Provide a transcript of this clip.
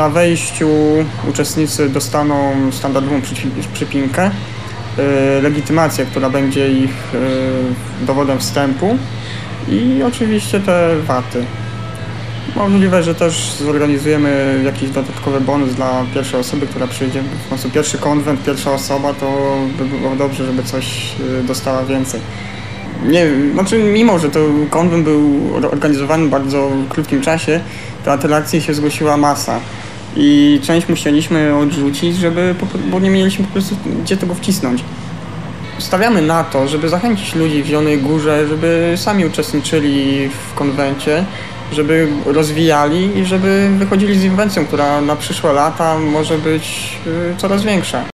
Na wejściu uczestnicy dostaną standardową przypinkę, legitymację, która będzie ich dowodem wstępu i oczywiście te waty. Możliwe, że też zorganizujemy jakiś dodatkowy bonus dla pierwszej osoby, która przyjdzie. W końcu pierwszy konwent, pierwsza osoba, to by było dobrze, żeby coś dostała więcej. Nie, znaczy mimo, że to konwent był organizowany w bardzo krótkim czasie, to do akcji się zgłosiła masa. I część musieliśmy odrzucić, bo nie mieliśmy po prostu gdzie tego wcisnąć. Stawiamy na to, żeby zachęcić ludzi w Zielonej Górze, żeby sami uczestniczyli w konwencie, żeby rozwijali i żeby wychodzili z inwencją, która na przyszłe lata może być coraz większa.